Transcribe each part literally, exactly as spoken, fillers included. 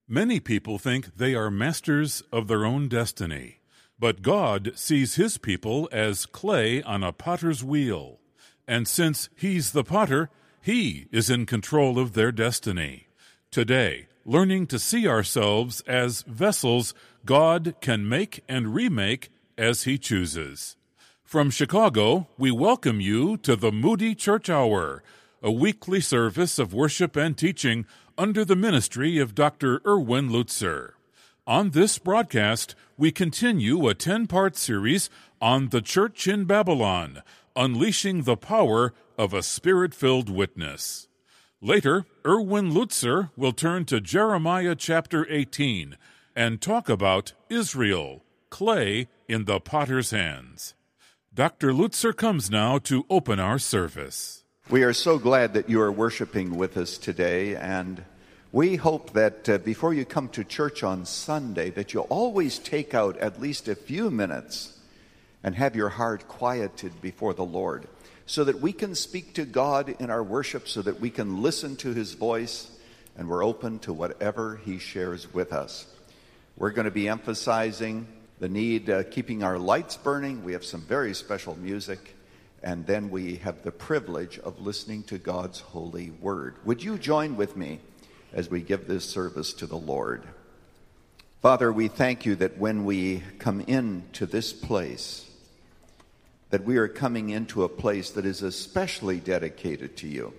Many people think they are masters of their own destiny, but God sees his people as clay on a potter's wheel. And since he's the potter, he is in control of their destiny. Today, learning to see ourselves as vessels God can make and remake as he chooses. From Chicago, we welcome you to the Moody Church Hour, a weekly service of worship and teaching under the ministry of Doctor Erwin Lutzer. On this broadcast, we continue a ten-part series on the Church in Babylon, unleashing the power of a Spirit-filled witness. Later, Erwin Lutzer will turn to Jeremiah chapter eighteen and talk about Israel, clay in the potter's hands. Doctor Lutzer comes now to open our service. We are so glad that you are worshiping with us today, and we hope that uh, before you come to church on Sunday, that you'll always take out at least a few minutes and have your heart quieted before the Lord, so that we can speak to God in our worship, so that we can listen to his voice, and we're open to whatever he shares with us. We're going to be emphasizing the need uh, keeping our lights burning. We have some very special music. And then we have the privilege of listening to God's holy word. Would you join with me as we give this service to the Lord? Father, we thank you that when we come into this place, that we are coming into a place that is especially dedicated to you.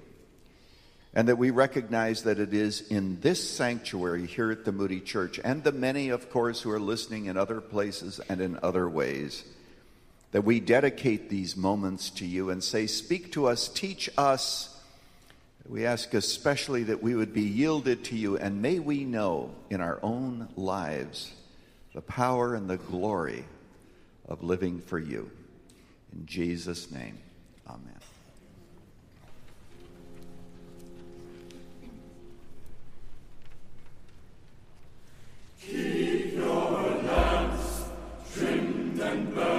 And that we recognize that it is in this sanctuary here at the Moody Church, and the many, of course, who are listening in other places and in other ways, that we dedicate these moments to you and say, speak to us, teach us. We ask especially that we would be yielded to you, and may we know in our own lives the power and the glory of living for you. In Jesus' name, amen. Keep your lamps trimmed and burning.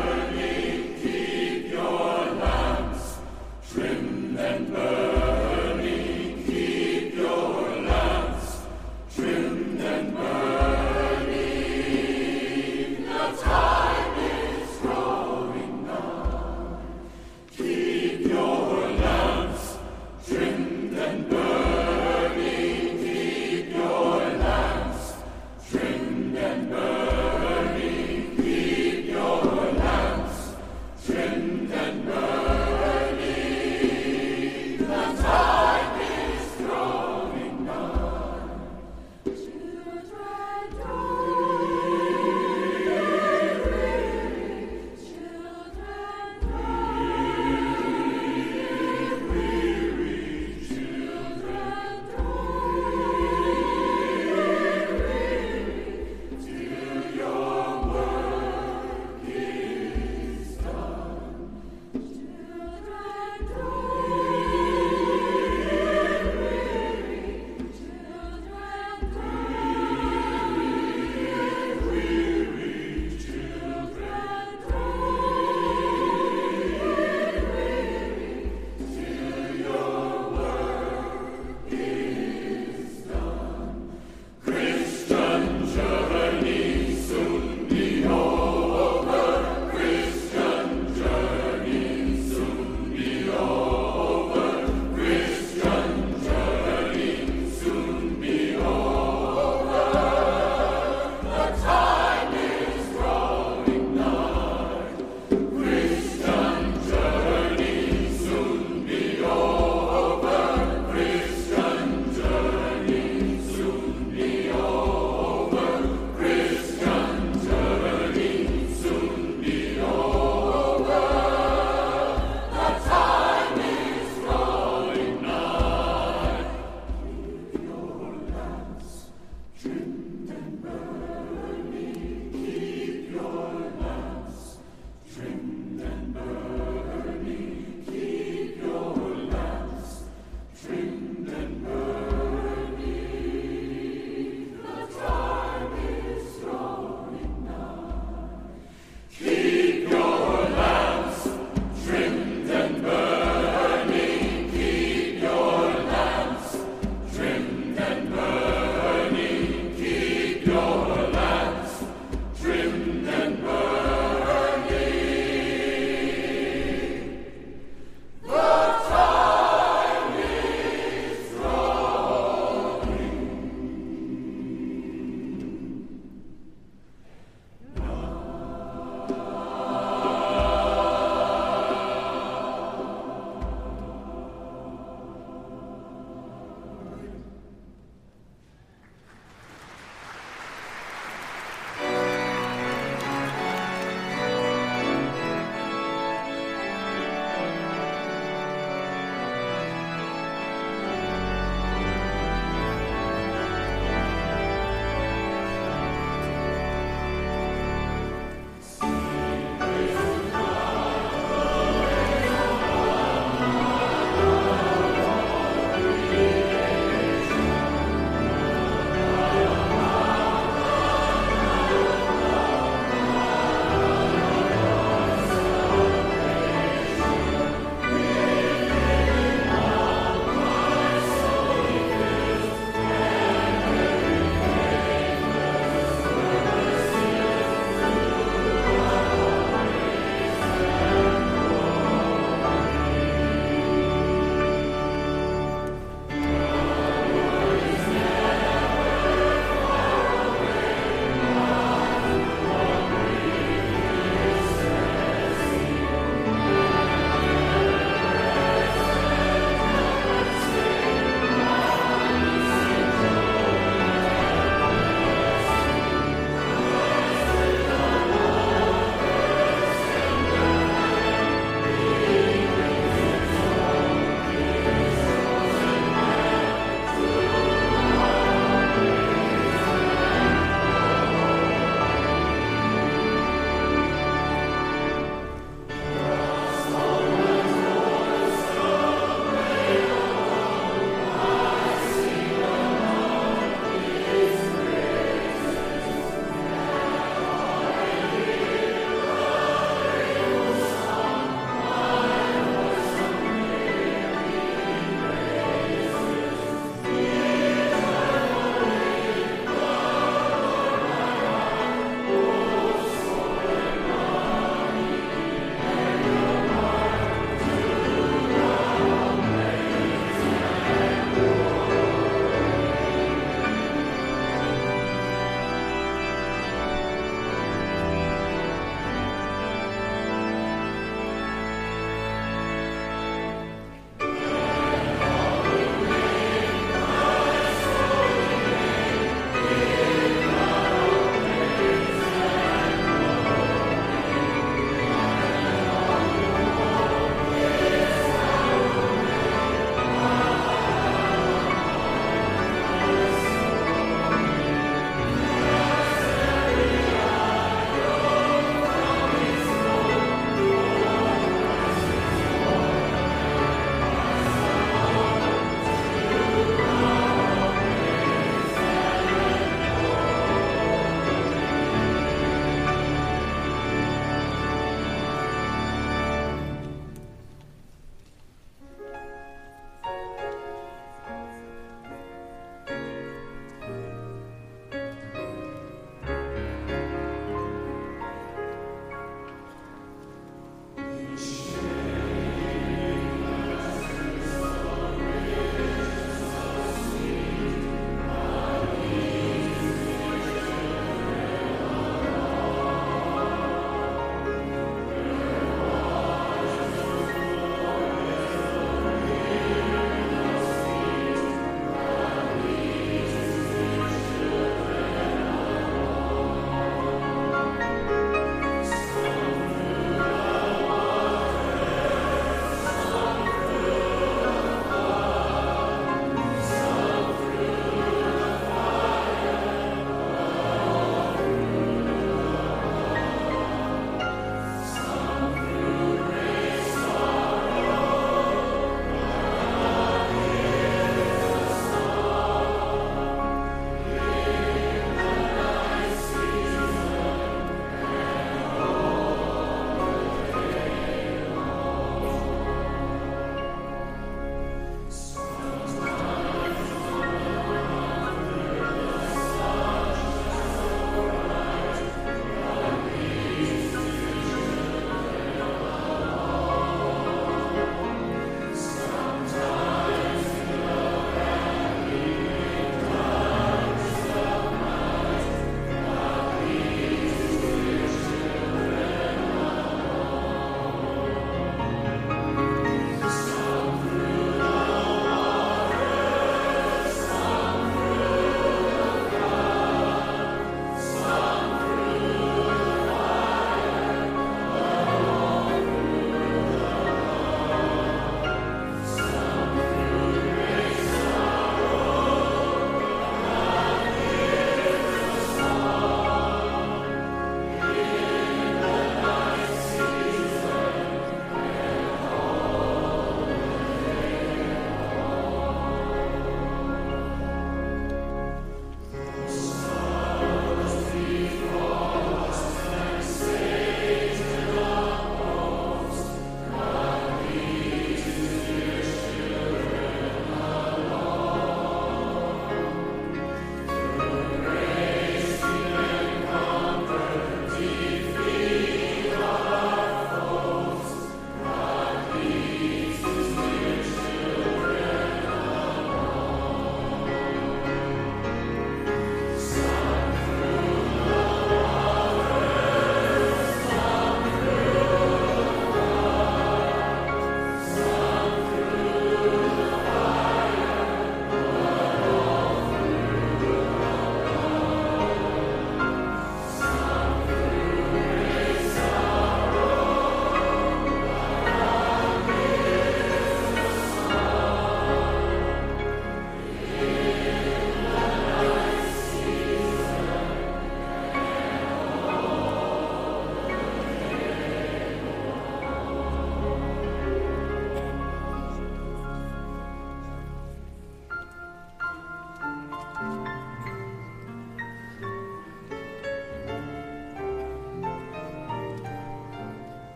Trimmed and burning, keep your lamps trimmed and burning. The time is growing nigh. Keep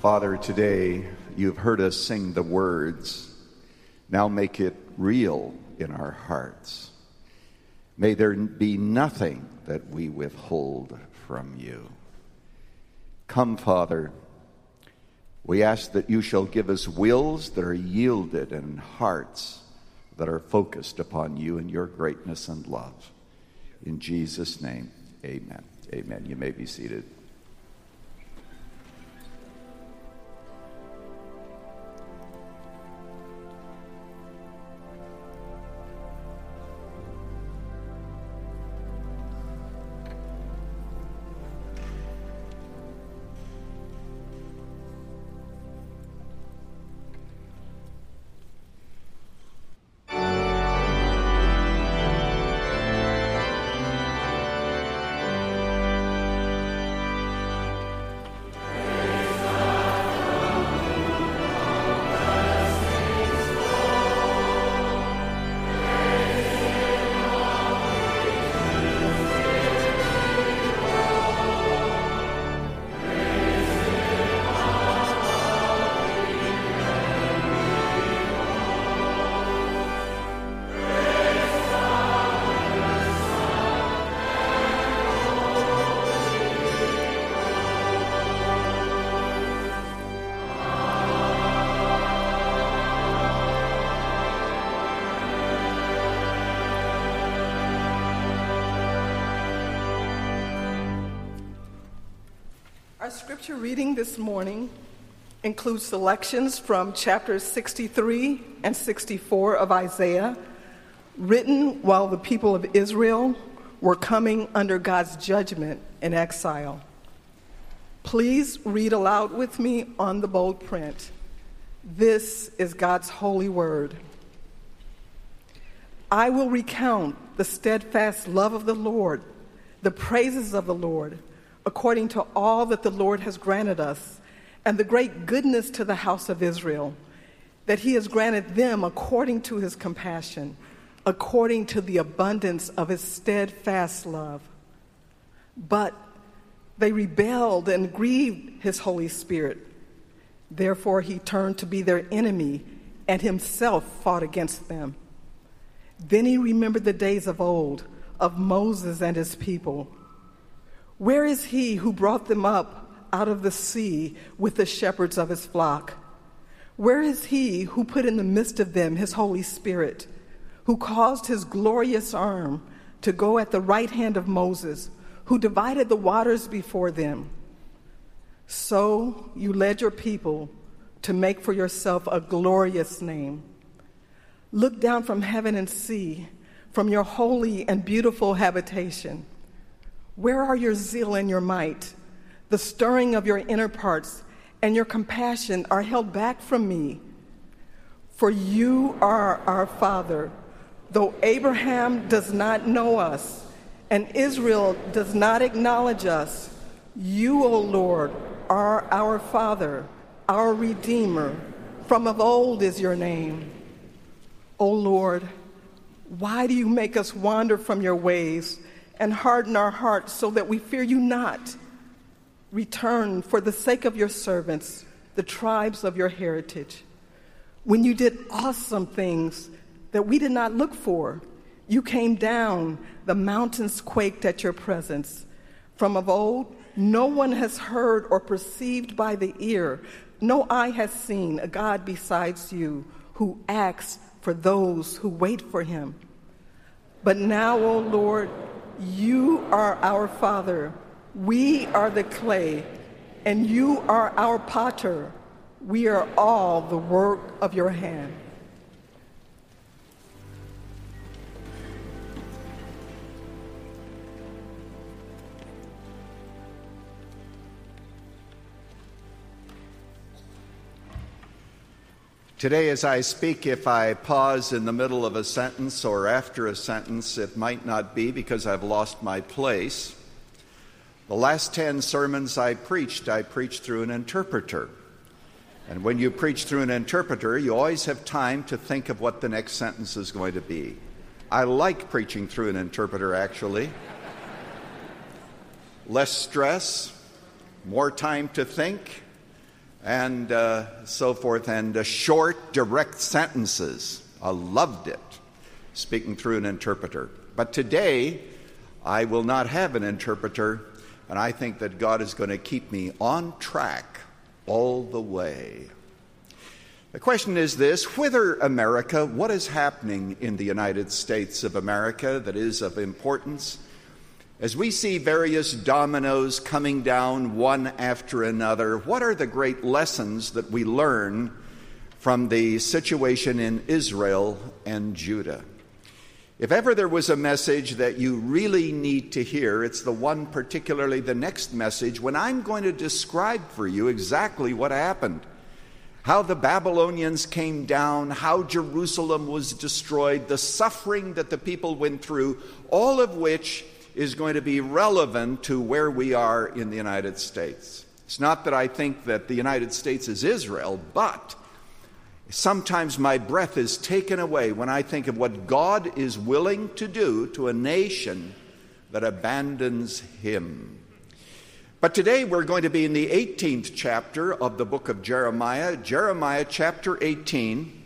Father, today you've heard us sing the words. Now make it real in our hearts. May there be nothing that we withhold from you. Come, Father, we ask that you shall give us wills that are yielded and hearts that are focused upon you and your greatness and love. In Jesus' name, amen. Amen. You may be seated. Our scripture reading this morning includes selections from chapters sixty-three and sixty-four of Isaiah, written while the people of Israel were coming under God's judgment in exile. Please read aloud with me on the bold print. This is God's holy word. I will recount the steadfast love of the Lord, the praises of the Lord, according to all that the Lord has granted us, and the great goodness to the house of Israel, that he has granted them according to his compassion, according to the abundance of his steadfast love. But they rebelled and grieved his Holy Spirit. Therefore he turned to be their enemy and himself fought against them. Then he remembered the days of old, of Moses and his people. Where is he who brought them up out of the sea with the shepherds of his flock? Where is he who put in the midst of them his Holy Spirit, who caused his glorious arm to go at the right hand of Moses, who divided the waters before them? So you led your people to make for yourself a glorious name. Look down from heaven and see, from your holy and beautiful habitation. Where are your zeal and your might? The stirring of your inner parts and your compassion are held back from me. For you are our Father, though Abraham does not know us and Israel does not acknowledge us. You, O Lord, are our Father, our Redeemer. From of old is your name. O Lord, why do you make us wander from your ways and harden our hearts so that we fear you not? Return for the sake of your servants, the tribes of your heritage. When you did awesome things that we did not look for, you came down, the mountains quaked at your presence. From of old, no one has heard or perceived by the ear, no eye has seen a God besides you who acts for those who wait for him. But now, O Lord, you are our Father, we are the clay, and you are our potter. We are all the work of your hand. Today, as I speak, if I pause in the middle of a sentence or after a sentence, it might not be because I've lost my place. The last ten sermons I preached, I preached through an interpreter. And when you preach through an interpreter, you always have time to think of what the next sentence is going to be. I like preaching through an interpreter, actually. Less stress, more time to think, and uh, so forth, and uh, short, direct sentences. I loved it, speaking through an interpreter. But today, I will not have an interpreter, and I think that God is going to keep me on track all the way. The question is this: whither America? What is happening in the United States of America that is of importance? As we see various dominoes coming down one after another, what are the great lessons that we learn from the situation in Israel and Judah? If ever there was a message that you really need to hear, it's the one, particularly the next message, when I'm going to describe for you exactly what happened. How the Babylonians came down, how Jerusalem was destroyed, the suffering that the people went through, all of which is going to be relevant to where we are in the United States. It's not that I think that the United States is Israel, but sometimes my breath is taken away when I think of what God is willing to do to a nation that abandons Him. But today we're going to be in the eighteenth chapter of the book of Jeremiah, Jeremiah chapter eighteen.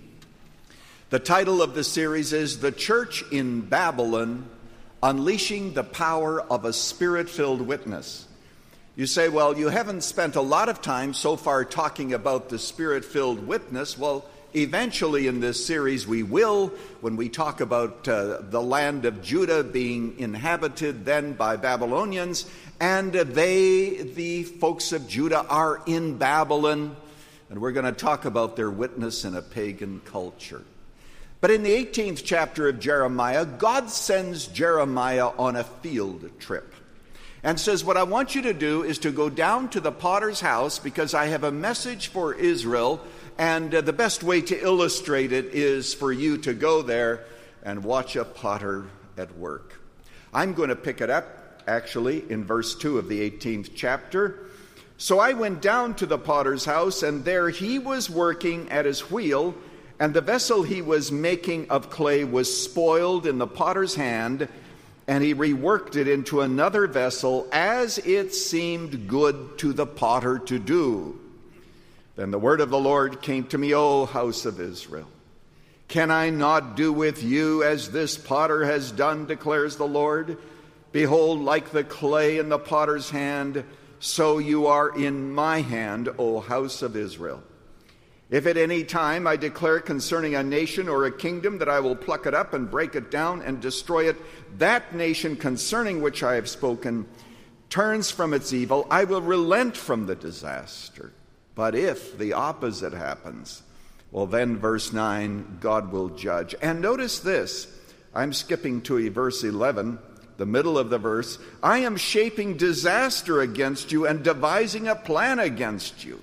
The title of the series is The Church in Babylon, Unleashing the Power of a Spirit-Filled Witness. You say, well, you haven't spent a lot of time so far talking about the Spirit-Filled Witness. Well, eventually in this series we will, when we talk about uh, the land of Judah being inhabited then by Babylonians, and they, the folks of Judah, are in Babylon, and we're going to talk about their witness in a pagan culture. But in the eighteenth chapter of Jeremiah, God sends Jeremiah on a field trip and says, what I want you to do is to go down to the potter's house because I have a message for Israel, and uh, the best way to illustrate it is for you to go there and watch a potter at work. I'm going to pick it up actually in verse two of the eighteenth chapter. So I went down to the potter's house, and there he was working at his wheel, and the vessel he was making of clay was spoiled in the potter's hand, and he reworked it into another vessel as it seemed good to the potter to do. Then the word of the Lord came to me, O house of Israel, can I not do with you as this potter has done, declares the Lord? Behold, like the clay in the potter's hand, so you are in my hand, O house of Israel. If at any time I declare concerning a nation or a kingdom that I will pluck it up and break it down and destroy it, that nation concerning which I have spoken turns from its evil, I will relent from the disaster. But if the opposite happens, well then, verse nine, God will judge. And notice this, I'm skipping to verse eleven, the middle of the verse. I am shaping disaster against you and devising a plan against you.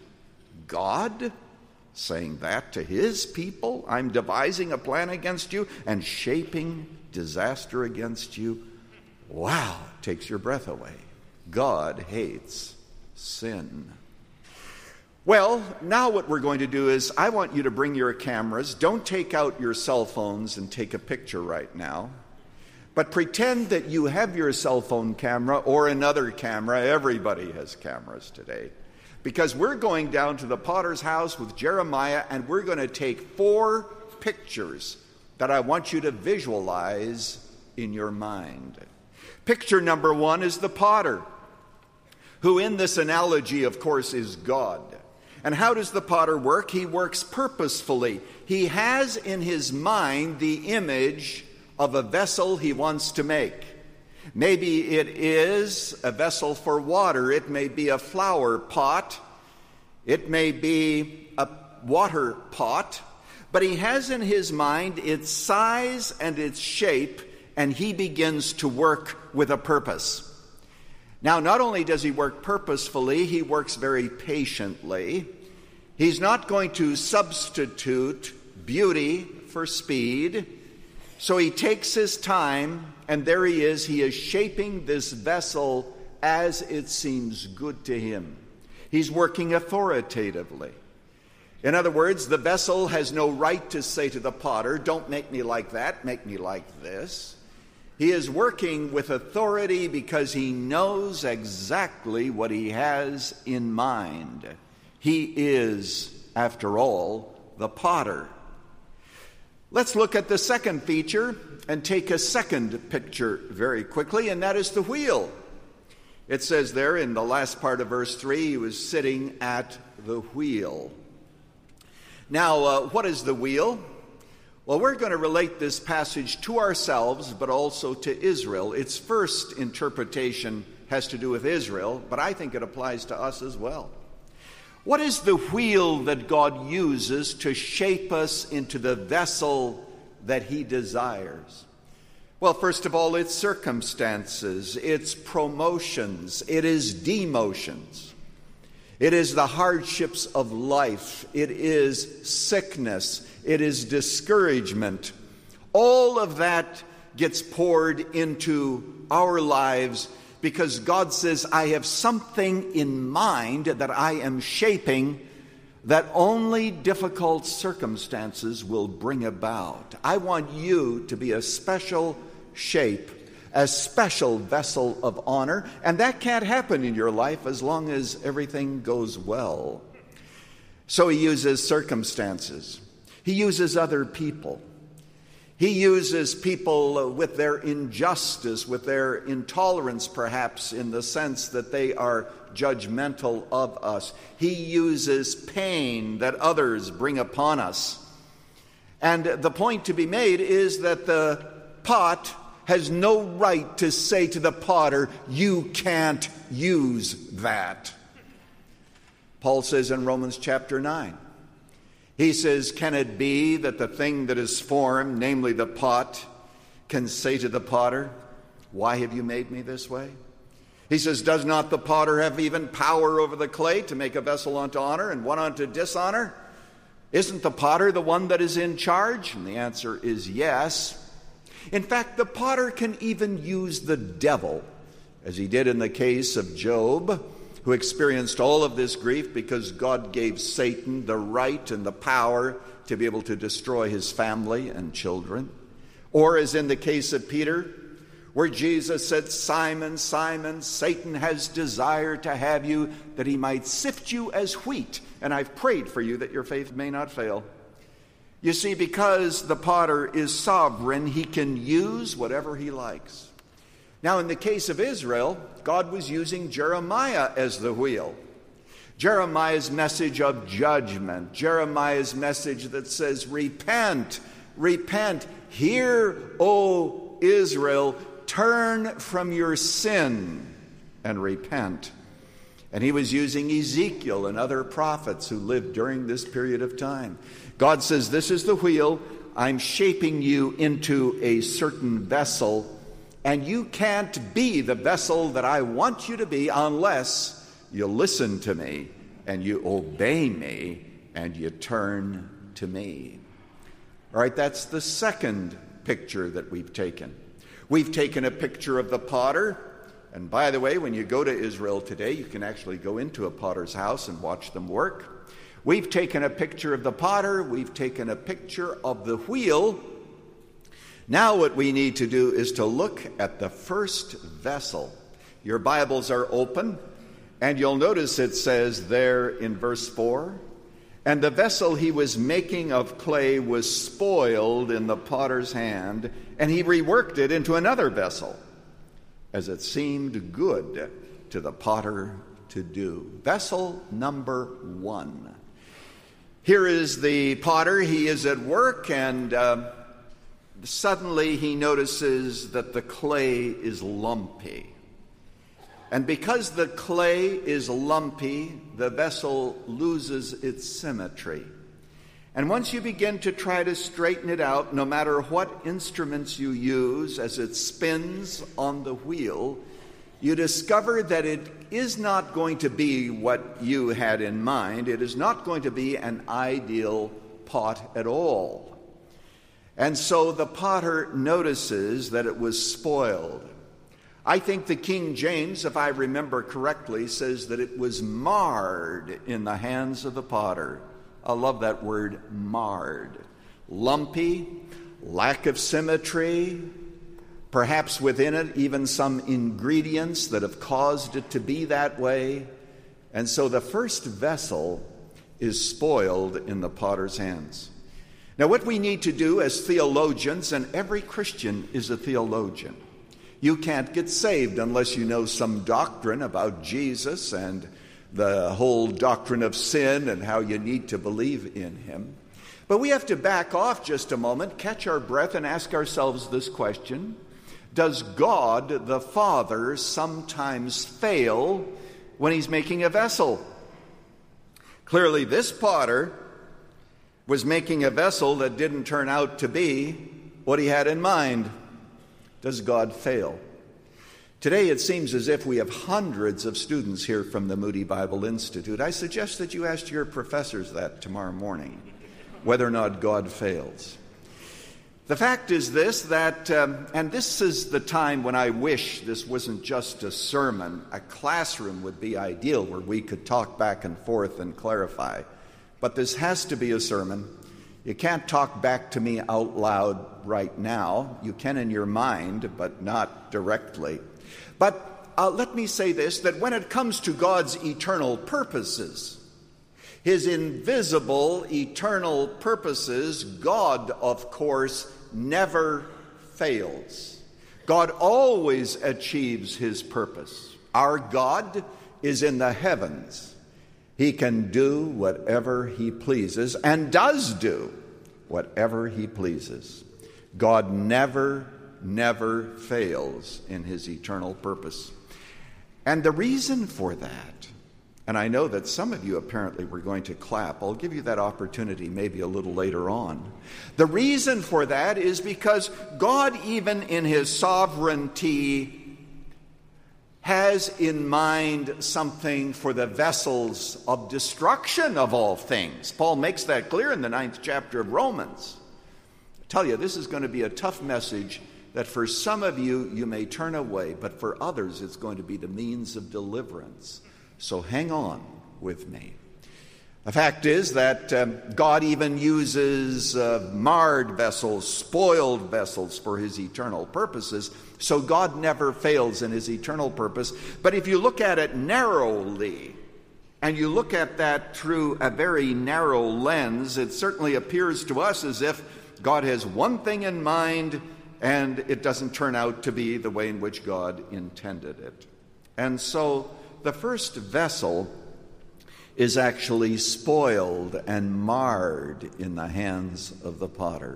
God saying that to his people? I'm devising a plan against you and shaping disaster against you? Wow, takes your breath away. God hates sin. Well, now what we're going to do is I want you to bring your cameras. Don't take out your cell phones and take a picture right now. But pretend that you have your cell phone camera or another camera. Everybody has cameras today. Because we're going down to the potter's house with Jeremiah, and we're going to take four pictures that I want you to visualize in your mind. Picture number one is the potter, who in this analogy, of course, is God. And how does the potter work? He works purposefully. He has in his mind the image of a vessel he wants to make. Maybe it is a vessel for water. It may be a flower pot. It may be a water pot. But he has in his mind its size and its shape, and he begins to work with a purpose. Now, not only does he work purposefully, he works very patiently. He's not going to substitute beauty for speed. So he takes his time, and there he is. He is shaping this vessel as it seems good to him. He's working authoritatively. In other words, the vessel has no right to say to the potter, don't make me like that, make me like this. He is working with authority because he knows exactly what he has in mind. He is, after all, the potter. Let's look at the second feature and take a second picture very quickly, and that is the wheel. It says there in the last part of verse three, he was sitting at the wheel. Now, uh, what is the wheel? Well, we're going to relate this passage to ourselves, but also to Israel. Its first interpretation has to do with Israel, but I think it applies to us as well. What is the wheel that God uses to shape us into the vessel that he desires? Well, first of all, it's circumstances, it's promotions, it is demotions. It is the hardships of life, it is sickness, it is discouragement. All of that gets poured into our lives because God says, I have something in mind that I am shaping that only difficult circumstances will bring about. I want you to be a special shape, a special vessel of honor, and that can't happen in your life as long as everything goes well. So he uses circumstances. He uses other people. He uses people with their injustice, with their intolerance, perhaps, in the sense that they are judgmental of us. He uses pain that others bring upon us. And the point to be made is that the pot has no right to say to the potter, you can't use that. Paul says in Romans chapter nine, he says, can it be that the thing that is formed, namely the pot, can say to the potter, why have you made me this way? He says, does not the potter have even power over the clay to make a vessel unto honor and one unto dishonor? Isn't the potter the one that is in charge? And the answer is yes. In fact, the potter can even use the devil, as he did in the case of Job, who experienced all of this grief because God gave Satan the right and the power to be able to destroy his family and children. Or as in the case of Peter, where Jesus said, Simon, Simon, Satan has desired to have you that he might sift you as wheat, and I've prayed for you that your faith may not fail. You see, because the potter is sovereign, he can use whatever he likes. Now, in the case of Israel, God was using Jeremiah as the wheel. Jeremiah's message of judgment, Jeremiah's message that says, repent, repent, hear, O Israel, turn from your sin and repent. And he was using Ezekiel and other prophets who lived during this period of time. God says, this is the wheel. I'm shaping you into a certain vessel, and you can't be the vessel that I want you to be unless you listen to me and you obey me and you turn to me. All right, that's the second picture that we've taken. We've taken a picture of the potter. And by the way, when you go to Israel today, you can actually go into a potter's house and watch them work. We've taken a picture of the potter. We've taken a picture of the wheel. Now what we need to do is to look at the first vessel. Your Bibles are open, and you'll notice it says there in verse four, and the vessel he was making of clay was spoiled in the potter's hand, and he reworked it into another vessel, as it seemed good to the potter to do. Vessel number one. Here is the potter. He is at work, and uh, suddenly he notices that the clay is lumpy. And because the clay is lumpy, the vessel loses its symmetry. And once you begin to try to straighten it out, no matter what instruments you use as it spins on the wheel, you discover that it is not going to be what you had in mind. It is not going to be an ideal pot at all. And so the potter notices that it was spoiled. I think the King James, if I remember correctly, says that it was marred in the hands of the potter. I love that word, marred. Lumpy, lack of symmetry, perhaps within it even some ingredients that have caused it to be that way. And so the first vessel is spoiled in the potter's hands. Now, what we need to do as theologians, and every Christian is a theologian. You can't get saved unless you know some doctrine about Jesus and the whole doctrine of sin and how you need to believe in him. But we have to back off just a moment, catch our breath, and ask ourselves this question: does God the Father sometimes fail when he's making a vessel? Clearly, this potter was making a vessel that didn't turn out to be what he had in mind. Does God fail? Today it seems as if we have hundreds of students here from the Moody Bible Institute. I suggest that you ask your professors that tomorrow morning, whether or not God fails. The fact is this, that, um, and this is the time when I wish this wasn't just a sermon. A classroom would be ideal where we could talk back and forth and clarify. But this has to be a sermon. You can't talk back to me out loud right now. You can in your mind, but not directly. But uh, let me say this, that when it comes to God's eternal purposes, his invisible eternal purposes, God, of course, never fails. God always achieves his purpose. Our God is in the heavens. He can do whatever he pleases and does do whatever he pleases. God never, never fails in his eternal purpose. And the reason for that, and I know that some of you apparently were going to clap. I'll give you that opportunity maybe a little later on. The reason for that is because God, even in his sovereignty, has in mind something for the vessels of destruction of all things. Paul makes that clear in the ninth chapter of Romans. I tell you, this is going to be a tough message that for some of you, you may turn away, but for others, it's going to be the means of deliverance. So hang on with me. The fact is that um, God even uses uh, marred vessels, spoiled vessels for his eternal purposes. So God never fails in his eternal purpose. But if you look at it narrowly, and you look at that through a very narrow lens, it certainly appears to us as if God has one thing in mind, and it doesn't turn out to be the way in which God intended it. And so the first vessel is actually spoiled and marred in the hands of the potter.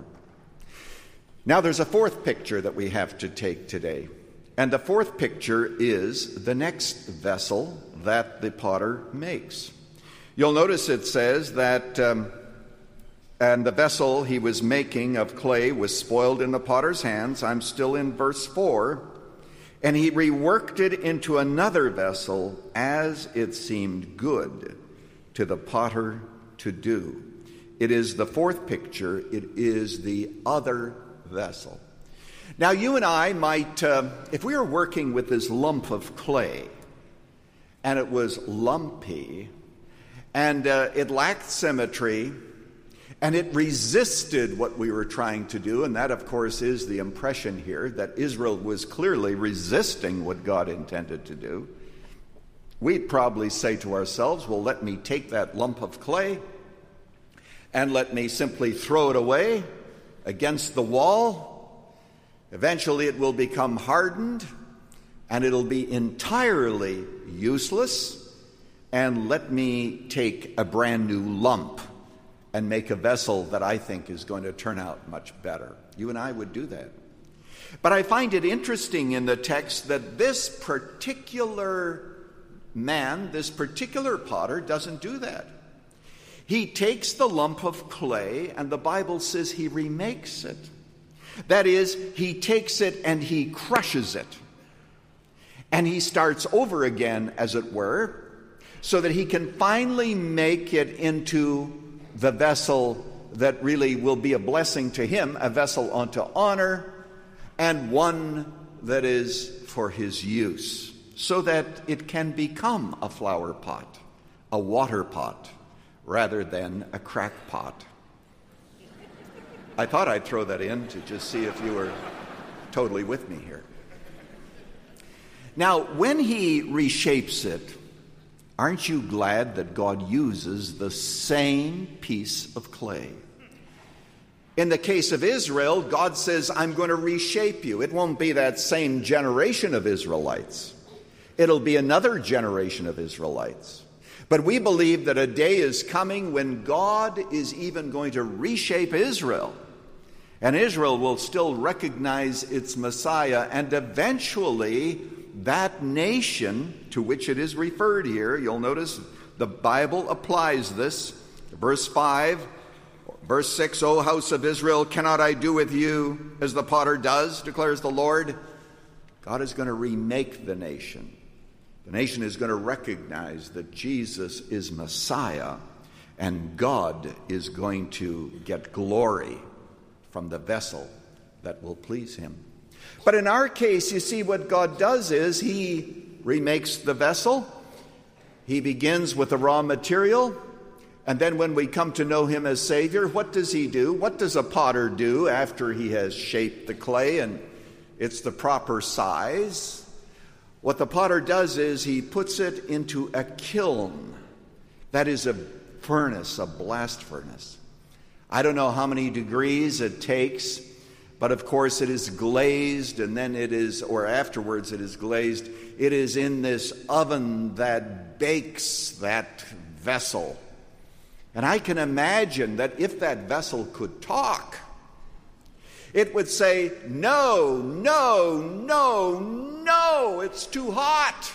Now there's a fourth picture that we have to take today. And the fourth picture is the next vessel that the potter makes. You'll notice it says that, um, and the vessel he was making of clay was spoiled in the potter's hands. I'm still in verse four. And he reworked it into another vessel as it seemed good to the potter to do. It is the fourth picture. It is the other vessel. Now, you and I might, uh, if we were working with this lump of clay, and it was lumpy, and uh, it lacked symmetry, and it resisted what we were trying to do, and that, of course, is the impression here, that Israel was clearly resisting what God intended to do, we'd probably say to ourselves, well, let me take that lump of clay and let me simply throw it away against the wall. Eventually it will become hardened and it'll be entirely useless, and let me take a brand new lump and make a vessel that I think is going to turn out much better. You and I would do that. But I find it interesting in the text that this particular man, this particular potter, doesn't do that. He takes the lump of clay, and the Bible says he remakes it. That is, he takes it and he crushes it. And he starts over again, as it were, so that he can finally make it into the vessel that really will be a blessing to him, a vessel unto honor, and one that is for his use, so that it can become a flower pot, a water pot, rather than a crack pot. I thought I'd throw that in to just see if you were totally with me here. Now, when he reshapes it, Aren't you glad that God uses the same piece of clay? In the case of Israel, God says, I'm going to reshape you. It won't be that same generation of Israelites. It'll be another generation of Israelites. But we believe that a day is coming when God is even going to reshape Israel. And Israel will still recognize its Messiah, and eventually that nation to which it is referred here, you'll notice the Bible applies this. Verse five, verse six, O house of Israel, cannot I do with you as the potter does, declares the Lord? God is going to remake the nation. The nation is going to recognize that Jesus is Messiah, and God is going to get glory from the vessel that will please him. But in our case, you see, what God does is he remakes the vessel. He begins with the raw material. And then when we come to know him as Savior, what does he do? What does a potter do after he has shaped the clay and it's the proper size? What the potter does is he puts it into a kiln. That is a furnace, a blast furnace. I don't know how many degrees it takes, but of course it is glazed, and then it is, or afterwards it is glazed. It is in this oven that bakes that vessel. And I can imagine that if that vessel could talk, it would say, no, no, no, no, it's too hot.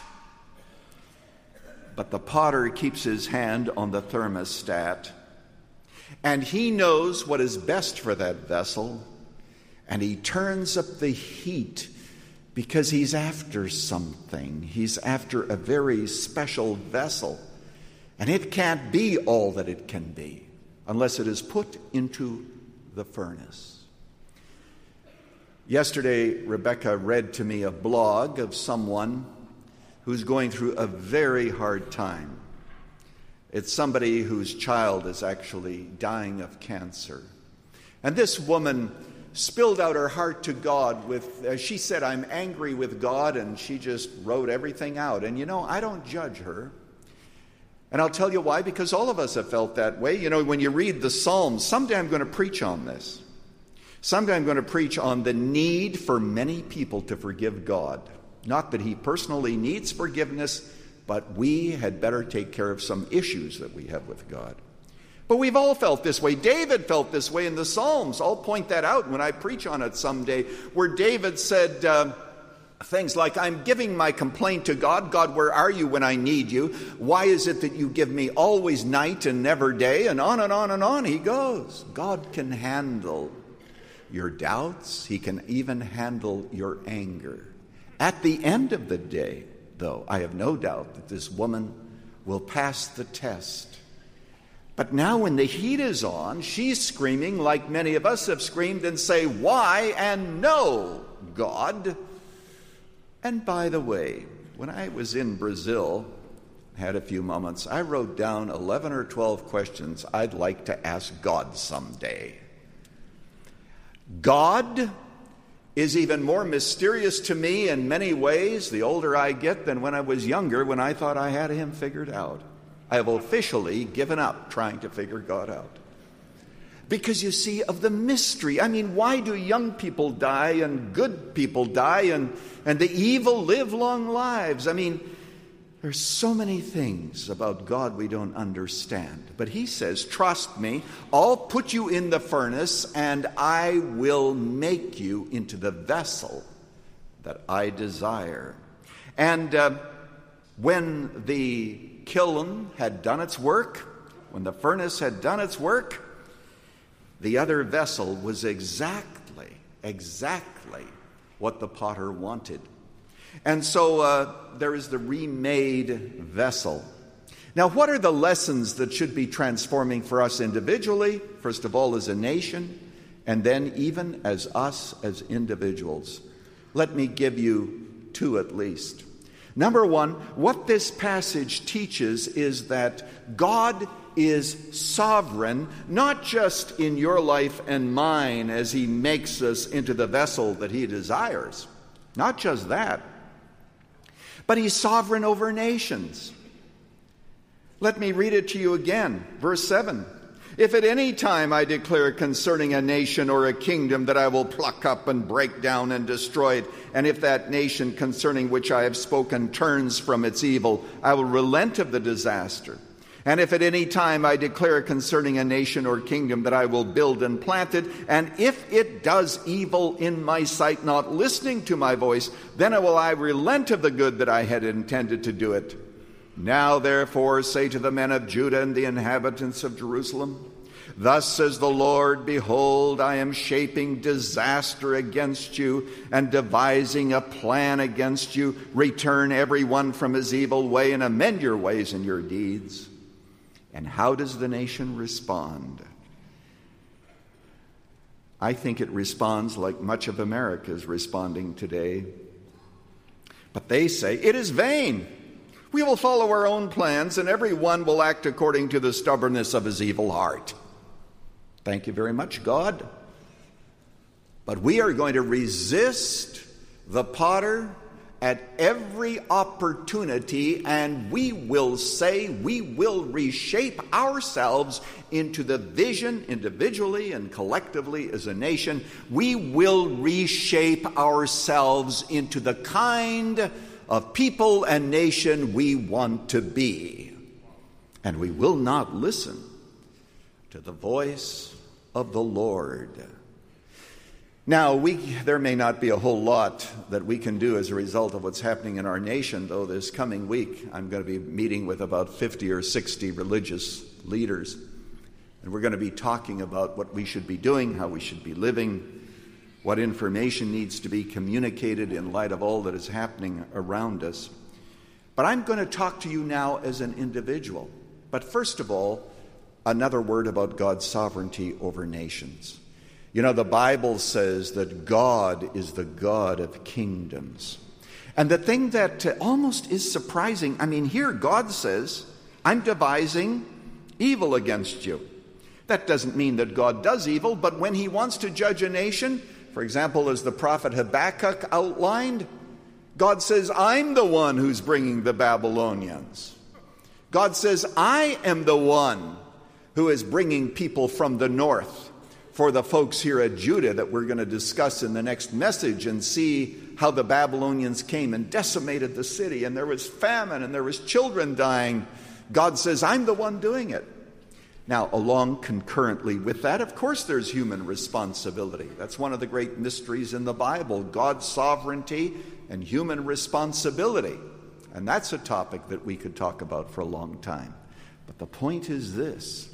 But the potter keeps his hand on the thermostat, and he knows what is best for that vessel, and he turns up the heat because he's after something. He's after a very special vessel, and it can't be all that it can be unless it is put into the furnace. Yesterday, Rebecca read to me a blog of someone who's going through a very hard time. It's somebody whose child is actually dying of cancer. And this woman spilled out her heart to God with, uh, she said, I'm angry with God, and she just wrote everything out. And you know, I don't judge her. And I'll tell you why, because all of us have felt that way. You know, when you read the Psalms, someday I'm going to preach on this. Someday I'm going to preach on the need for many people to forgive God. Not that he personally needs forgiveness, but we had better take care of some issues that we have with God. But we've all felt this way. David felt this way in the Psalms. I'll point that out when I preach on it someday, where David said uh, things like, I'm giving my complaint to God. God, where are you when I need you? Why is it that you give me always night and never day? And on and on and on he goes. God can handle your doubts. He can even handle your anger. At the end of the day, though, I have no doubt that this woman will pass the test. But now when the heat is on, she's screaming like many of us have screamed and say, why and no, God. And by the way, when I was in Brazil, had a few moments, I wrote down eleven or twelve questions I'd like to ask God someday. God is even more mysterious to me in many ways the older I get than when I was younger, when I thought I had him figured out. I have officially given up trying to figure God out. Because you see, of the mystery. I mean, why do young people die and good people die and, and the evil live long lives? I mean, there's so many things about God we don't understand. But he says, trust me, I'll put you in the furnace and I will make you into the vessel that I desire. And uh, when the kiln had done its work, when the furnace had done its work, the other vessel was exactly, exactly what the potter wanted. And so uh, there is the remade vessel. Now, what are the lessons that should be transforming for us individually? First of all, as a nation, and then even as us as individuals. Let me give you two at least. Number one, what this passage teaches is that God is sovereign, not just in your life and mine as he makes us into the vessel that he desires. Not just that, but he's sovereign over nations. Let me read it to you again. Verse seven. If at any time I declare concerning a nation or a kingdom that I will pluck up and break down and destroy it, and if that nation concerning which I have spoken turns from its evil, I will relent of the disaster. And if at any time I declare concerning a nation or kingdom that I will build and plant it, and if it does evil in my sight, not listening to my voice, then will I relent of the good that I had intended to do it. Now therefore say to the men of Judah and the inhabitants of Jerusalem, thus says the Lord, behold, I am shaping disaster against you and devising a plan against you. Return every one from his evil way and amend your ways and your deeds. And how does the nation respond? I think it responds like much of America is responding today. But they say, it is vain. We will follow our own plans, and every one will act according to the stubbornness of his evil heart. Thank you very much, God. But we are going to resist the potter at every opportunity, and we will say we will reshape ourselves into the vision, individually and collectively as a nation. We will reshape ourselves into the kind of people and nation we want to be. And we will not listen to the voice of the Lord. Now, we, there may not be a whole lot that we can do as a result of what's happening in our nation, though this coming week I'm going to be meeting with about fifty or sixty religious leaders. And we're going to be talking about what we should be doing, how we should be living, what information needs to be communicated in light of all that is happening around us. But I'm going to talk to you now as an individual. But first of all, another word about God's sovereignty over nations. You know, the Bible says that God is the God of kingdoms. And the thing that uh, almost is surprising, I mean, here God says, I'm devising evil against you. That doesn't mean that God does evil, but when he wants to judge a nation, for example, as the prophet Habakkuk outlined, God says, I'm the one who's bringing the Babylonians. God says, I am the one who is bringing people from the north. For the folks here at Judah that we're going to discuss in the next message and see how the Babylonians came and decimated the city, and there was famine and there was children dying. God says, I'm the one doing it. Now, along concurrently with that, of course, there's human responsibility. That's one of the great mysteries in the Bible, God's sovereignty and human responsibility. And that's a topic that we could talk about for a long time. But the point is this: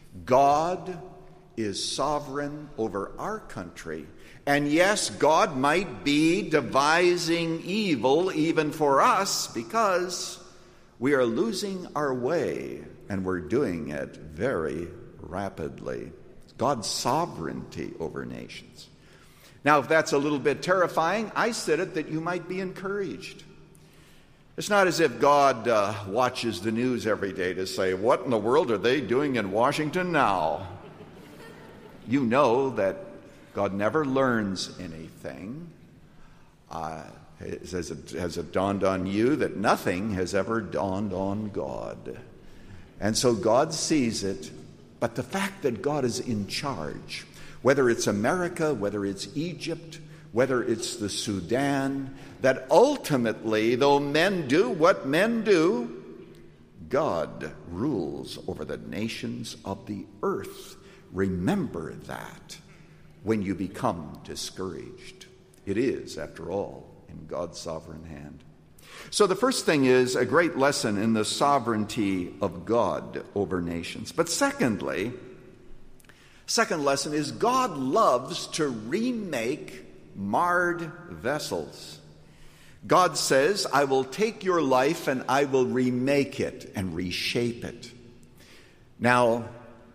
God is sovereign over our country. And yes, God might be devising evil even for us because we are losing our way and we're doing it very rapidly. God's sovereignty over nations. Now, if that's a little bit terrifying, I said it that you might be encouraged. It's not as if God uh, watches the news every day to say, what in the world are they doing in Washington now? You know that God never learns anything. Uh, has, it, has it dawned on you that nothing has ever dawned on God? And so God sees it, but the fact that God is in charge, whether it's America, whether it's Egypt, whether it's the Sudan, that ultimately, though men do what men do, God rules over the nations of the earth. Remember that when you become discouraged. It is, after all, in God's sovereign hand. So the first thing is a great lesson in the sovereignty of God over nations. But secondly, second lesson is God loves to remake marred vessels. God says, I will take your life and I will remake it and reshape it. Now,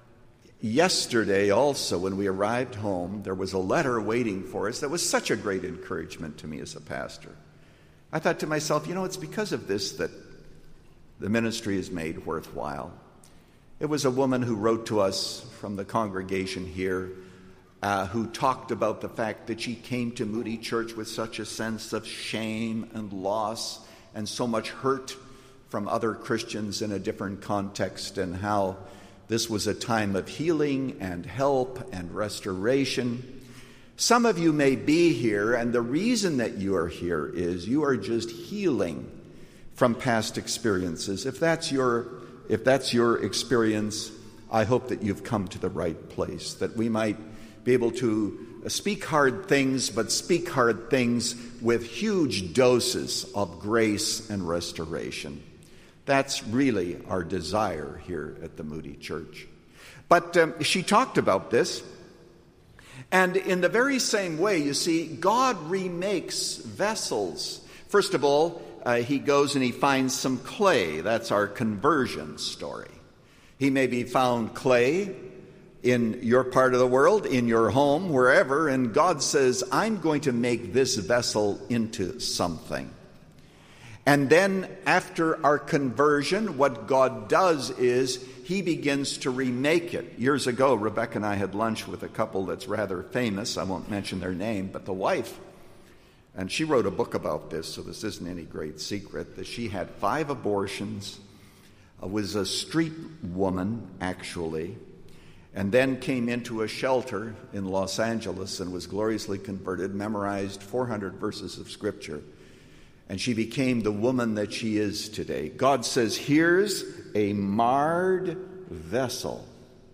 yesterday also, when we arrived home, there was a letter waiting for us that was such a great encouragement to me as a pastor. I thought to myself, you know, it's because of this that the ministry is made worthwhile. It was a woman who wrote to us from the congregation here uh, who talked about the fact that she came to Moody Church with such a sense of shame and loss and so much hurt from other Christians in a different context and how this was a time of healing and help and restoration. Some of you may be here, and the reason that you are here is you are just healing from past experiences. If that's your, if that's your experience, I hope that you've come to the right place, that we might be able to speak hard things, but speak hard things with huge doses of grace and restoration. That's really our desire here at the Moody Church. But um, she talked about this, and in the very same way, you see, God remakes vessels. First of all, uh, he goes and he finds some clay. That's our conversion story. He maybe found clay in your part of the world, in your home, wherever, and God says, I'm going to make this vessel into something. And then after our conversion, what God does is he begins to remake it. Years ago, Rebecca and I had lunch with a couple that's rather famous. I won't mention their name, but the wife, and she wrote a book about this, so this isn't any great secret, that she had five abortions, uh, was a street woman, actually, and then came into a shelter in Los Angeles and was gloriously converted, memorized four hundred verses of Scripture, and she became the woman that she is today. God says, here's a marred vessel,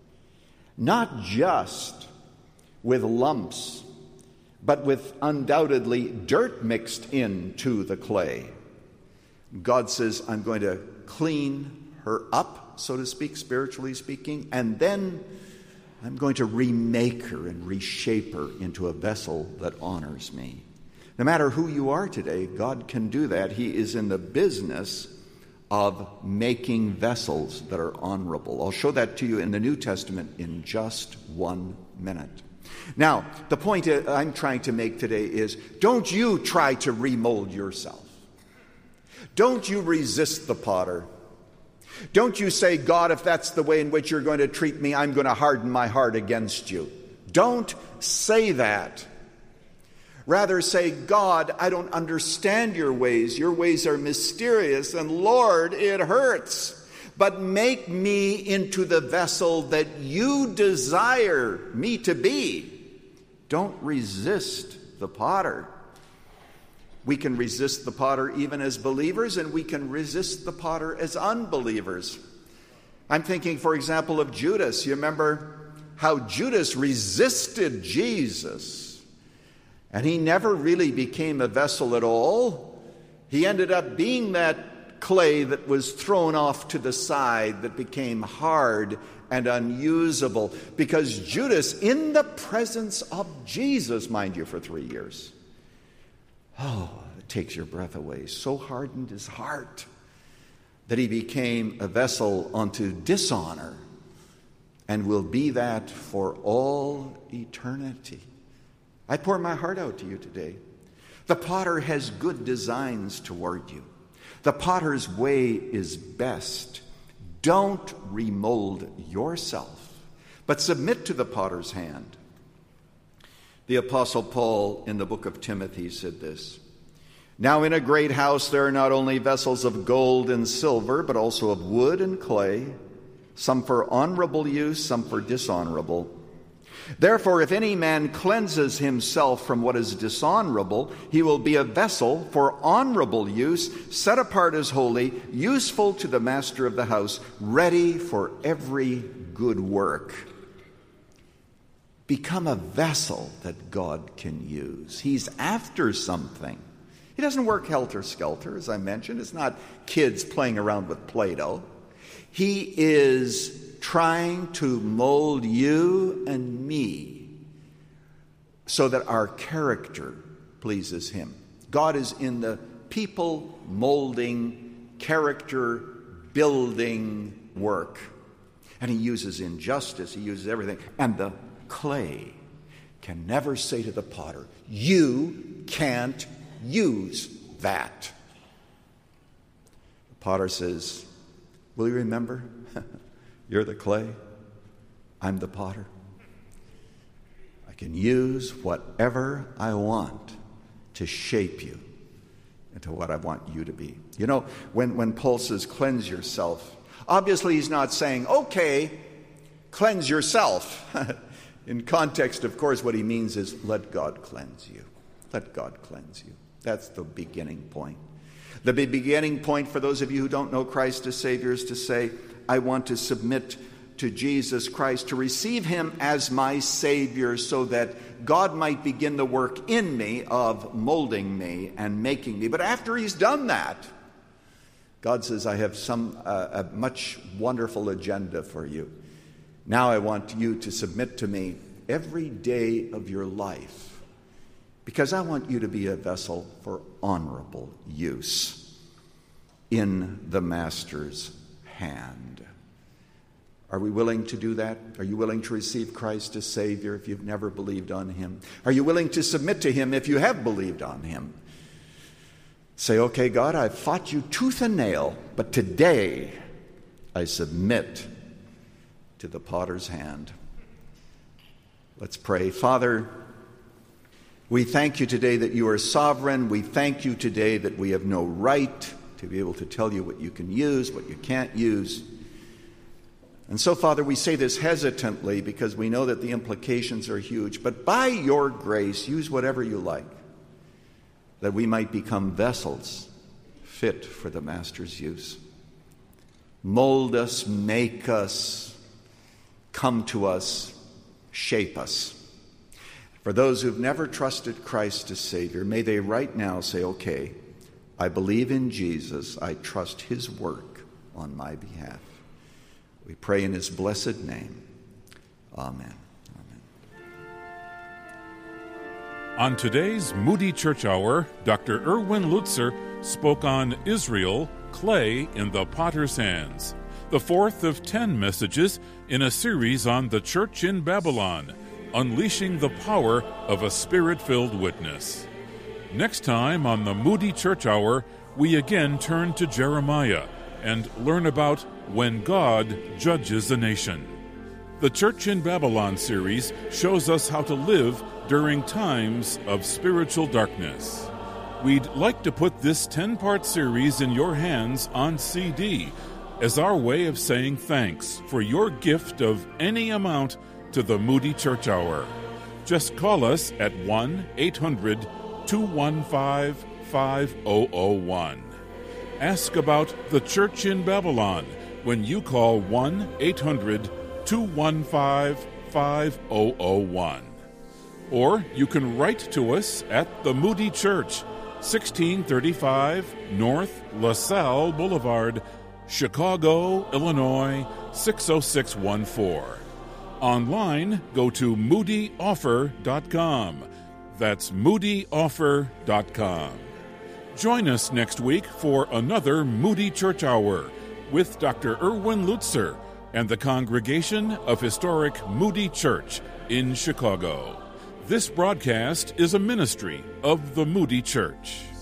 not just with lumps, but with undoubtedly dirt mixed into the clay. God says, I'm going to clean her up, so to speak, spiritually speaking, and then I'm going to remake her and reshape her into a vessel that honors me. No matter who you are today, God can do that. He is in the business of making vessels that are honorable. I'll show that to you in the New Testament in just one minute. Now, the point I'm trying to make today is, don't you try to remold yourself. Don't you resist the potter. Don't you say, God, if that's the way in which you're going to treat me, I'm going to harden my heart against you. Don't say that. Rather say, God, I don't understand your ways. Your ways are mysterious, and Lord, it hurts. But make me into the vessel that you desire me to be. Don't resist the potter. We can resist the potter even as believers, and we can resist the potter as unbelievers. I'm thinking, for example, of Judas. You remember how Judas resisted Jesus, and he never really became a vessel at all. He ended up being that clay that was thrown off to the side, that became hard and unusable, because Judas, in the presence of Jesus, mind you, for three years, oh, it takes your breath away, so hardened his heart that he became a vessel unto dishonor and will be that for all eternity. I pour my heart out to you today. The potter has good designs toward you. The potter's way is best. Don't remold yourself, but submit to the potter's hand. The Apostle Paul in the book of Timothy said this, now in a great house there are not only vessels of gold and silver, but also of wood and clay, some for honorable use, some for dishonorable. Therefore, if any man cleanses himself from what is dishonorable, he will be a vessel for honorable use, set apart as holy, useful to the master of the house, ready for every good work. Become a vessel that God can use. He's after something. He doesn't work helter-skelter, as I mentioned. It's not kids playing around with Play-Doh. He is trying to mold you and me so that our character pleases him. God is in the people molding, character building work. And he uses injustice, he uses everything. And the clay can never say to the potter, you can't use that. The potter says, will you remember? You're the clay, I'm the potter. I can use whatever I want to shape you and to what I want you to be. You know, when, when Paul says cleanse yourself, obviously he's not saying, okay, cleanse yourself. In context, of course, what he means is let God cleanse you. Let God cleanse you. That's the beginning point. The beginning point for those of you who don't know Christ as Savior is to say, I want to submit to Jesus Christ, to receive him as my Savior so that God might begin the work in me of molding me and making me. But after he's done that, God says, I have some uh, a much wonderful agenda for you. Now I want you to submit to me every day of your life, because I want you to be a vessel for honorable use in the Master's hand. Are we willing to do that? Are you willing to receive Christ as Savior if you've never believed on him? Are you willing to submit to him if you have believed on him? Say, okay, God, I've fought you tooth and nail, but today I submit to the potter's hand. Let's pray. Father, we thank you today that you are sovereign. We thank you today that we have no right to be able to tell you what you can use, what you can't use. And so, Father, we say this hesitantly because we know that the implications are huge. But by your grace, use whatever you like, that we might become vessels fit for the Master's use. Mold us, make us, come to us, shape us. For those who've never trusted Christ as Savior, may they right now say, okay, I believe in Jesus. I trust his work on my behalf. We pray in his blessed name. Amen. Amen. On today's Moody Church Hour, Doctor Erwin Lutzer spoke on Israel, clay in the potter's hands, the fourth of ten messages in a series on the church in Babylon, unleashing the power of a spirit-filled witness. Next time on the Moody Church Hour, we again turn to Jeremiah and learn about when God judges a nation. The Church in Babylon series shows us how to live during times of spiritual darkness. We'd like to put this ten-part series in your hands on C D as our way of saying thanks for your gift of any amount to the Moody Church Hour. Just call us at one eight hundred two one five five zero zero one. Ask about the Church in Babylon when you call one eight hundred two one five five zero zero one. Or you can write to us at the Moody Church, sixteen thirty-five North LaSalle Boulevard, Chicago, Illinois, six oh six one four. Online, go to moody offer dot com. That's moody offer dot com. Join us next week for another Moody Church Hour with Doctor Erwin Lutzer and the congregation of historic Moody Church in Chicago. This broadcast is a ministry of the Moody Church.